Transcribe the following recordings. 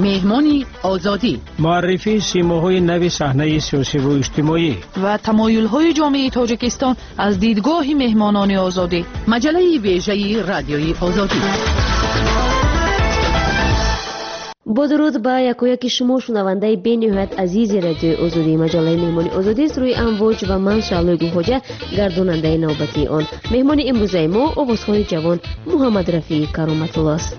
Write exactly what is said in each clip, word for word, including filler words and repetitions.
مهمانی آزادی، معرفی سیماهای نو صحنه سیاسی و اجتماعی و تمایل‌های جامعه تاجیکستان از دیدگاه مهمانان آزادی. مجله ویژه رادیوی آزادی. با درود به یکایک شما شنونده بین‌نهایت عزیز رادیو آزادی. مجله مهمانی آزادی است روی امواج و من شعله گوهاجه گرداننده نوبتی آن. مهمان امروزه ما آوازخوان جوان محمد رفیع کرامت الله است.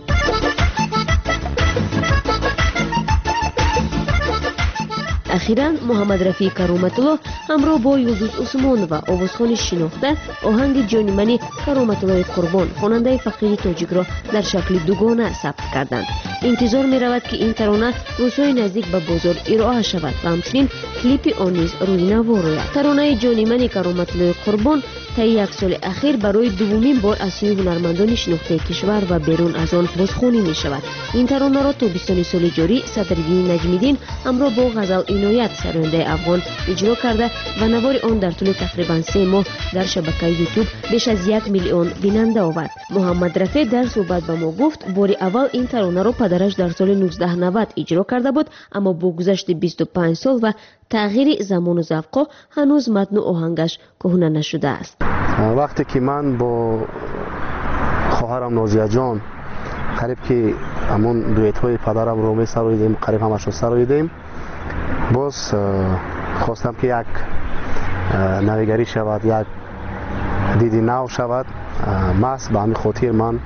اخیراً محمد رفیع کرامت الله همراه با یلدوز عثمان و آوازخوان شناخته آهنگ جانی منی کرامت الله قربان خواننده فقیر تاجیک را در شکل دوگانه ثبت کردند. انتظار می رود که این ترانه روزهای نزدیک به بازار ارائه شود و همچنین کلیپ آن نیز روی نوا روید. ترانه جانی منی کرامت الله قربان طی یک سال اخیر برای دومین بار از سوی هنرمندان شناخته کشور و بیرون از آن بازخوانی می شود. این ترانه را تابستان سال جاری صدرالدین نجمیدین همراه با غزل عنایت سرآینده افغان اجرا کرده و نوار آن در طول تقریبا سه ماه در شبکه یوتیوب بیش از یک میلیون بیننده آورد. محمد رفیع در صحبت به ما گفت بار اول این ترانه را پدرش در سال نوزده نود اجرا کرده بود، اما با گذشت بیست و پنج سال و تغییر زمان و ذوق هنوز متن و آهنگش کهنه نشده است. وقتی که من با خواهرم نازیه جان قریب که همون دویت های پدرم رو می سراییدیم، قریب همش رو سراییدیم، باز خواستم که یک نویگری شود، یک دیدی نو شود. ماست به همین خاطر من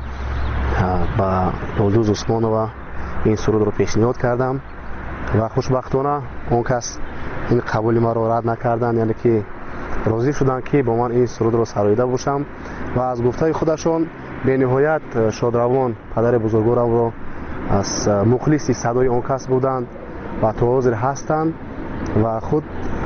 با یلدوز عثمان و این سرود رو پیشنهاد کردم و خوشبختانه اون کس این قبول ما رو رد نکردن، یعنی که راضی شدن که با من این سرود رو سراییده باشم و از گفته خودشون به نهایت شادروان پدر بزرگوارم رو از مخلصی صدای اون کس بودند و تو حاضر هستند و خود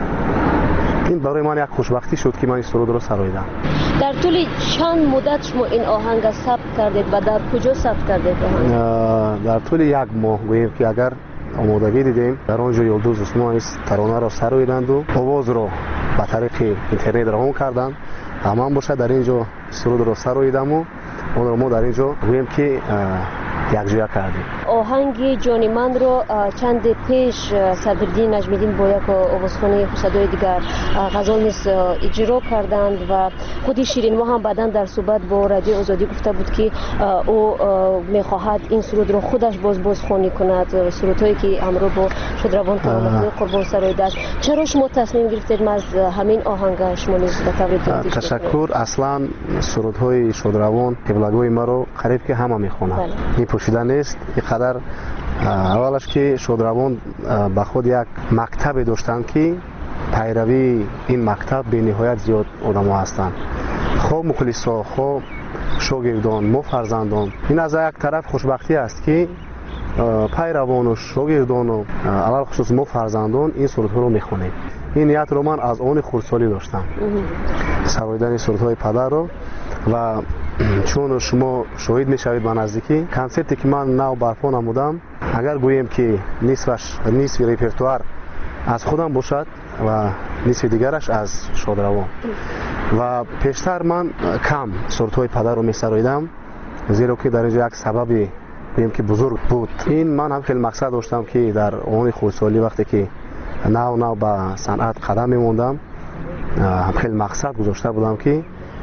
این برای من یک خوشبختی شد که من این سرود رو سراییدم. در طول چند مدت شما این آهنگ ثبت کردید و در کجا ثبت کردید؟ در طول یک ماه گوییم که اگر آمادگی دیدیم در آنجا یلدوز عثمان این ترانه را سراییدند و آواز رو به طریق اینترنت رها کردند. همان باشه در اینجا سرود رو سراییدم و اون رو ما در اینجا گوییم که یک جویا کردیم. آهنگ جانی من رو چند پیش صدرالدین نجمیدین با یک آوازخوان صدای دیگر غزل نیز اجرا کردند و خودی شیرین ما هم بعداً در صحبت با رادیو آزادی گفته بود که او میخواهد این سرود رو خودش باز بازخوانی کند، سرودهایی که همراه با شادروان کرامت قربان سراییده است. چرا شما تصمیم گرفتید از همین آهنگ شما نیز به طور دیگر؟ تشکر. اصلا سرودهای شادروان قبلگوی ما رو قریب که همه میخوانند، این پوشیده نیست. اینقدر اولش که شادروان به خود یک مکتب داشتند که پیروی این مکتب به نهایت زیاد آدم ها هستند، خواه مخلصا خواه شاگردان ما فرزندان. این از یک طرف خوشبختی است که پیروان و شاگردان و اول خصوص ما فرزندان این سرودها رو میخوانیم. این نیت رو من از آن خردسالی داشتم، سراییدن سرودهای پدر رو. و چون شما شاهد میشوید به نزدیکی کنسرتی که من نو برپا نمودم، اگر گوییم که نصفش نصف ریپرتوار از خودم باشد و نصف دیگرش از شادروان و پیشتر من کم سرودهای پدر رو میسراییدم، زیرا که در اینجا یک سببی بگیم که بزرگ بود. این من هم خیلی مقصد داشتم که در آن خردسالی وقتی که نو نو به صنعت قدم میموندم هم خیلی مقصد گذاشته بودم که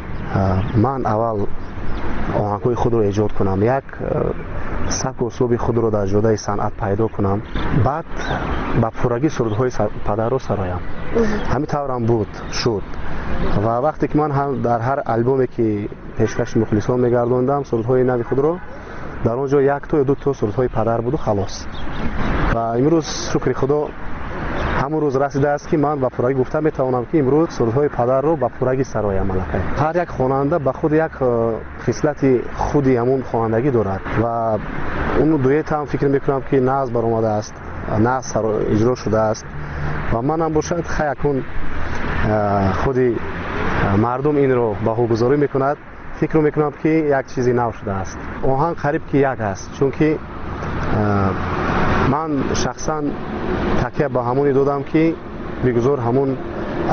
من اول آهنگ‌های خود رو ایجاد کنم، یک سبک و اسلوب خود رو در جوده صنعت پیدا کنم، بعد با پورگی سرودهای پدر رو سرایم. همین طورم بود شد و وقتی که من هم در هر البومی که پیشکش مخلصان میگردوندم سرودهای نوی خود رو، در اونجا یک تا یا دو تا سرودهای پدر بود و خلاص. و امروز شکر خدا همون روز رسیده است که من با پورگی گفته میتوانم که امروز سرودهای پدر رو با پورگی سرایم. ملکه هر یک خواننده به خود یک خصلت خودی همون خوانندگی دارد و اون دویت هم فکر میکنم که ناز برآمده است، ناز اجرا شده است و من هم باشد خیلی خودی مردم این رو بهاگذاری میکند، فکر میکنم که یک چیزی نو شده است. آهنگ قریب که یک است، چون که من شخصا تکیه با همونی دادم که بگذار همون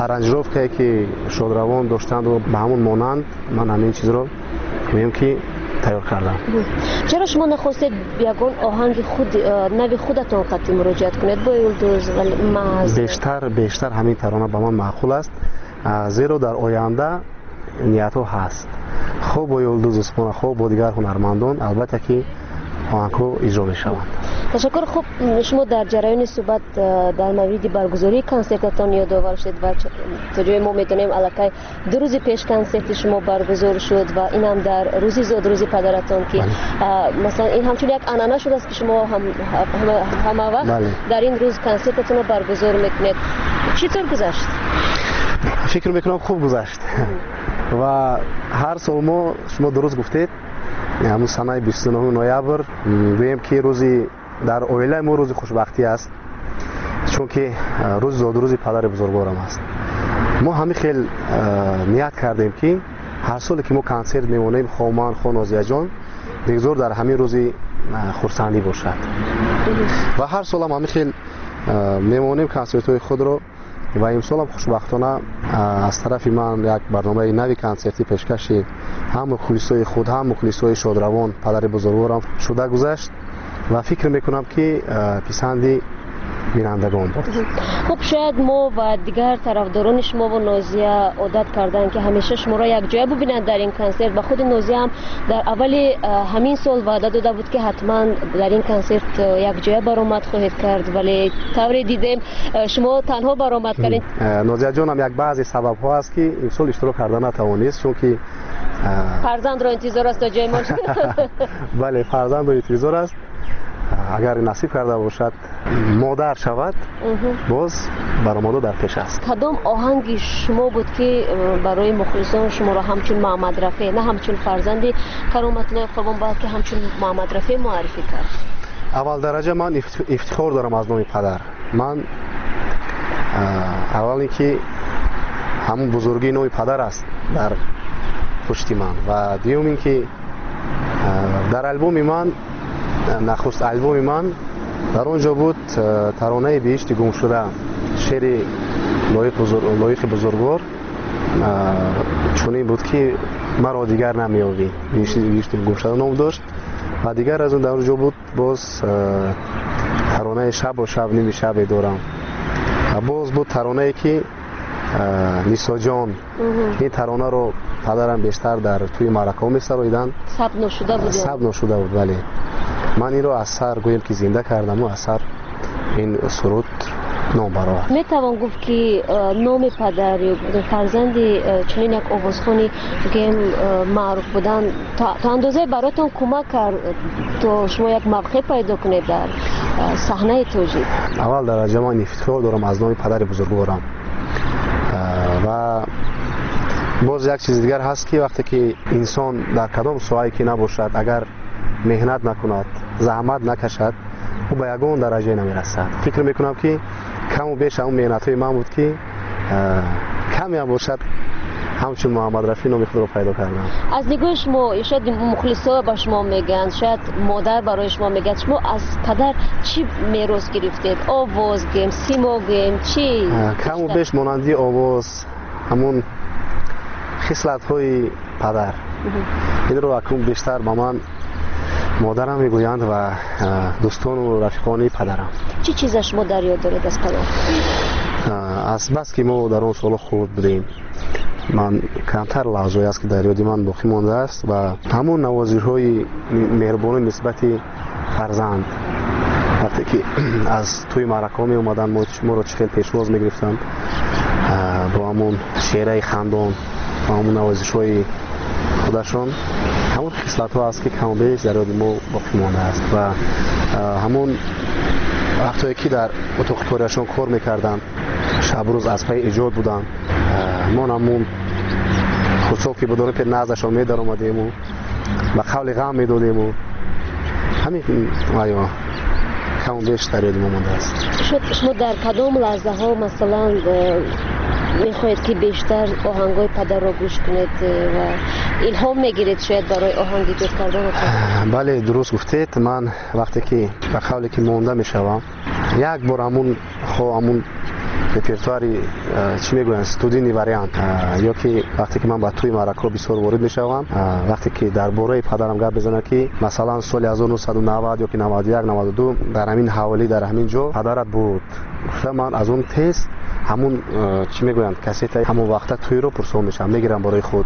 ارنجروف که شادروان داشتند و به همون مانند من همین چیز رو میگم که تیار کردم. چرا شما نخواستید یگان آهنگ خود نوی خودتان قطعی مراجعت کنید با یلدوز ولی محض؟ بیشتر بیشتر همین ترانه به من معقول است، زیرا در آینده نیت ها هست خوب با یلدوز عثمان، خوب با دیگر هنرمندان البته که آهنگ ها اجرا می شوند. تشکر. خوب شما در جریان صحبت در مورد برگزاری کنسرتتان یادآور شد و تا جای ما میدونیم الکی دو روز پیش کنسرت شما برگزار شد و این هم در روزی زاد روزی پدرتان که مثلا این همچون یک عنعنه شده است که شما هم همه وقت بله. در این روز کنسرتتون رو برگزار میکنید. چطور گذشت؟ فکر میکنم خوب گذشت و هر سال ما شما درست گفتید همون سنه بیست و نه نوامبر گویم که روزی در اویله ما روز خوشبختی است، چون که روز زاد روزی پدر بزرگوارم است. ما همین خیلی نیت کردیم که هر سال که ما کنسرت میمونیم خوامان خان آزیا جان بگذار در همین روزی خورسندی باشد و هر سال هم همین خیلی میمونیم کنسرت های خود رو و امسال هم خوشبختانه از طرف من یک برنامه نوی کنسرتی پیشکشی هم مخلصای خود هم مخلصای شادروان پدر بزرگوارم شده گذشت و فکر میکنم که پسندی بینندگان بود. خب شاید ما و دیگر طرفداران شما و نازیه عادت کردن که همیشه شما را یک جای ببینند در این کنسرت و خود نازیه هم در اول همین سال وعده داده بود که حتما در این کنسرت یک جای برآمد خواهید کرد، ولی طوری دیدیم شما تنها برآمد کردید. نازیه جان هم یک بعضی سبب ها است که این سال اشتراک کردن نتوانست، چون که فرزند را انتظار است تا جای ما. بله فرزند را انتظار است، اگر نصیب کرده باشد مادر شود باز برآمده در پیش است. کدام آهنگ شما بود که برای مخلصان شما را همچون محمد رفیع نه همچون فرزند کرامت الله قربان بلکه همچون محمد رفیع معرفی کرد؟ اول درجه من افتخار دارم از نام پدر. من اول اینکه همون بزرگی نام پدر است در پشت من و دوم اینکه در البوم من نخست البوم من در اونجا بود ترانه بهشت گم شده، شعر لایق بزرگ لایق بزرگوار چونین بود که مرا دیگر نمیابی. بهشت گم شده نام داشت و دیگر از اون در اونجا بود باز ترانه شب و شب نمی شب دارم و باز بود ترانه که نیسا جان. این ترانه رو پدرم بیشتر در توی معرکه می سراییدن، ثبت نشده بود. ثبت نشده بود ولی من این رو از سر گویم که زنده کردم و از سر این سرود نام برآورد. می توان گفت که نام پدر فرزند چنین یک آوازخوانی که معروف بودن تا اندازه براتون کمک کرد تا شما یک موقع پیدا کنید در صحنه توجیه؟ اول درجه من افتخار دارم از نام پدر بزرگوارم و باز یک چیز دیگر هست که وقتی که انسان در کدام ساحه‌ای که نباشد اگر مهنت نکند زحمت نکشد او به یگان درجه نمیرسد. فکر میکنم که کم و بیش اون مهنت های من بود که کمی هم باشد همچون محمد رفیع نام خود رو پیدا کردم. از نگاه شما شاید مخلصا با شما میگن، شاید مادر برای شما میگه، شما از پدر چی میراث گرفتید؟ آواز گیم، سیما گیم، چی؟ کم و بیش مانندی آواز همون خصلت های پدر. این رو اکنون بیشتر با من مادرم میگویند و دوستان و رفیقانی پدرم. چی چیز شما در یاد دارید از پدر؟ از بس که ما در اون سال خود بودیم من کمتر لحظه‌ای است که در یاد من باقی مانده است و همون نوازش‌های مهربانی نسبت فرزند وقتی که از توی معرکه می اومدن ما رو چخیل پیشواز میگرفتن با همون شعرهای خندان و همون نوازش‌های خودشون، همون خصلت ها است که کم و بیش در یاد ما باقی مانده است و همون وقتی که در اتاق کاریشون کار میکردن شب روز از پای ایجاد بودن ما همون خودسال که بدون پیر نازشون میدار آمدیم و و قول غم میدادیم و همین آیا کم و بیش در یاد ما مانده است. شما در کدام لحظه ها مثلا میخواید که بیشتر آهنگای پدر را گوش کنید و الهام میگیرید شاید برای آهنگ ایجاد کردن؟ بله درست گفتید. من وقتی که به قولی که مونده میشوم یک بار همون خو همون رپرتواری چی میگوین استودینی وریانت یا که وقتی که من با توی معرکه بسیار وارد میشوم وقتی که درباره پدرم گپ بزنم که مثلا سال هزار و نهصد و نود یا که نود و یک نود و دو در همین حوالی در همین جا پدرت بود من از اون تست همون چی میگویند کاسیت همون وقت توی رو پرسون میشم میگیرم برای خود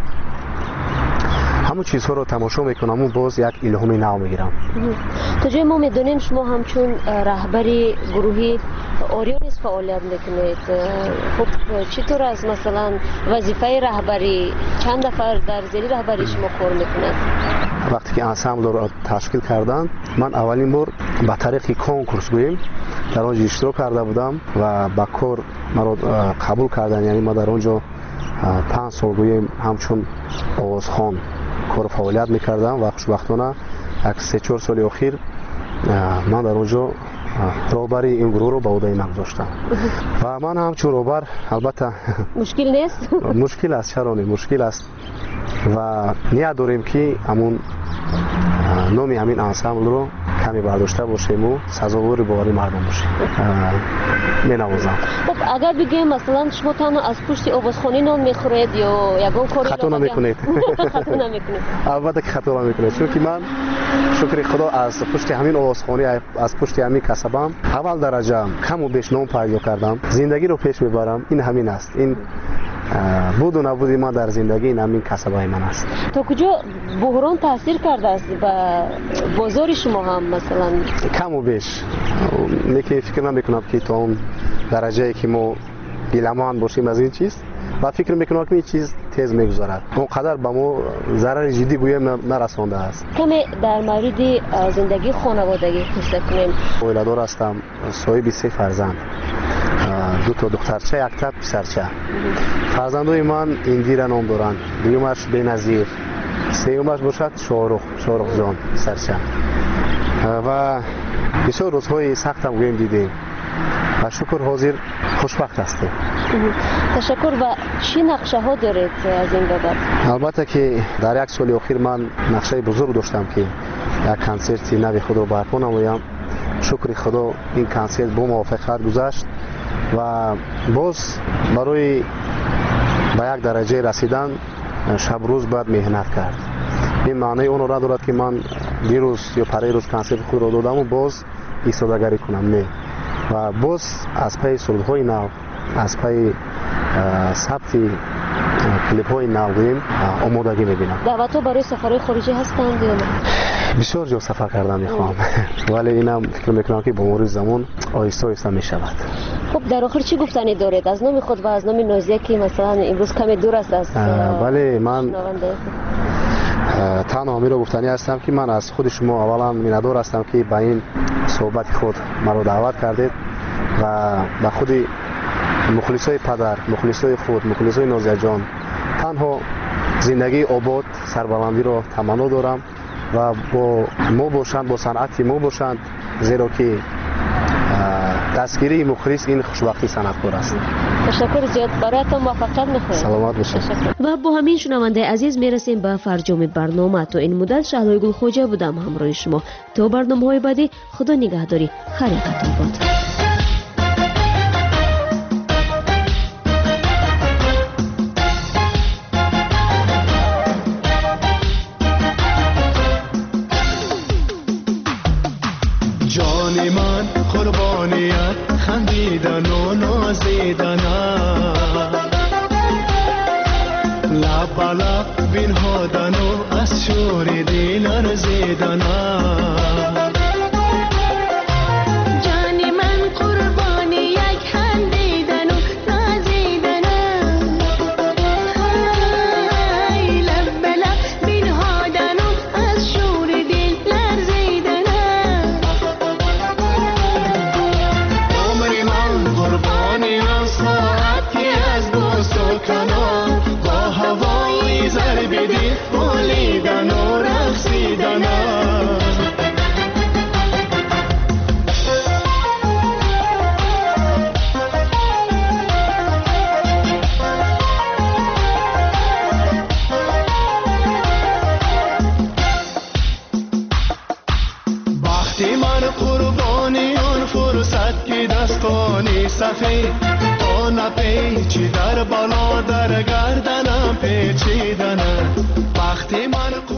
همون چیزها رو تماشا میکنم و باز یک الهامی نو میگیرم. تا جای ما میدونیم شما همچون رهبری گروهی اوریونیس فعالیت میکنید. خب چطور از مثلا وظیفه رهبری چند نفر در زیر رهبری شما کار میکنند؟ وقتی که انسامبل رو تشکیل کردن من اولین بار با طریق کنکورس گوییم در آنجا اشتراک کرده بودم و با کار مرا قبول کردن. یعنی ما در آنجا پنج سال گوییم همچون آوازخوان کار فعالیت میکردم و خوشبختانه یک سه چهار سال اخیر من در اونجا رهبری این گروه رو به عهده من گذاشتم و من همچون رهبر البته مشکل نیست مشکل است چرا نه مشکل است و نیت داریم که همون نامی همین انسامبل رو کمی برداشته باشیم و سزاوار باوری مردم باشیم. می نوازم. خب اگر بگیم مثلا شما تنها از پشت آوازخوانی نان میخورید یا یگان کاری خطا نمیکنید خطا نمیکنید البته که خطا نمیکنید چون که من شکر خدا از پشت همین آوازخوانی از پشت همین کسبم اول درجه کم و بیش نام پیدا کردم زندگی رو پیش میبرم. این همین است. این بود و نبودی ما در زندگی این همین کسبای من است. تا کجا بحران تاثیر کرده است به بازار شما هم مثلا؟ کم و بیش لیکن فکر نمیکنم که تا اون درجه که ما گیلمان باشیم از این چیز و فکر میکنم که این چیز تیز میگذارد اونقدر به ما ضرر جدی گویم نرسانده است. کمی در مورد زندگی خانوادگی حس کنیم. اویلادار هستم صاحب سه فرزند دو تا دخترچه یک تا پسرچه. فرزندای من اندیره نام دارند دویمش بنظیر سومش باشد شاهرخ شاهرخ جان پسرچه و بسیار روزهای سخت هم گویم دیدیم و شکر حاضر خوشبخت هستیم. تشکر. و چی نقشه ها دارید از این بابت؟ البته که در یک سال اخیر من نقشه بزرگ داشتم که یک کنسرتی نوی خود رو برپا نمایم. شکر خدا این کنسرت با موفقیت گذشت و باز برای به یک درجه رسیدن شب روز باید مهنت کرد. این معنی اون را دارد که من دیروز یا پری روز کنسرت خود را دادم و باز ایستادگری کنم نه و باز از پی سرودهای نو از پی ثبت کلیپ های نو آمادگی میبینم. دعوت ها برای سفرهای خارجی هستند یا نه؟ بسیار جا سفر کردم میخوام ولی اینم فکر میکنم که با مرور زمان آهسته آهسته میشود. خب در آخر چی گفتنی دارید از نام خود و از نام نازیه که مثلا امروز کمی دور است از ولی من تنها همین رو گفتنی هستم که من از خود شما اولا میندار هستم که به این صحبت خود مرا دعوت کردید و به خود مخلصای پدر مخلصای خود مخلصای نازیه جان تنها زندگی آباد سربلندی رو تمنا دارم و با ما باشند با صنعت ما باشند زیرا که دستگیری مخلص این خوشبختی صنعتکار است. تشکر زیاد برایتان موفقیت می‌خوایم. سلامت باشید. و با همین شنونده عزیز میرسیم به فرجام برنامه. تو این مدت شهلای گل خوجه بودم همراه شما تا برنامه‌های بعدی. خدا نگهداری. خیرتون باد. جان من قربانیت خندیدن و نازیدن لب لب بینهادن و از شور دل لرزیدن جان من قربان یک خندیدن و نازیدن ای لب به لب بینهادن و از شور دل لرزیدن عمر من قربانی آن ساعتی از دوست و کنار با هوای ضرب دل بولیدن و رقصیدن وقتی من قربانی آن فرصت که دستانی سفید بالا نپیچی در بالا در گردنم پیچیدنه وقتی من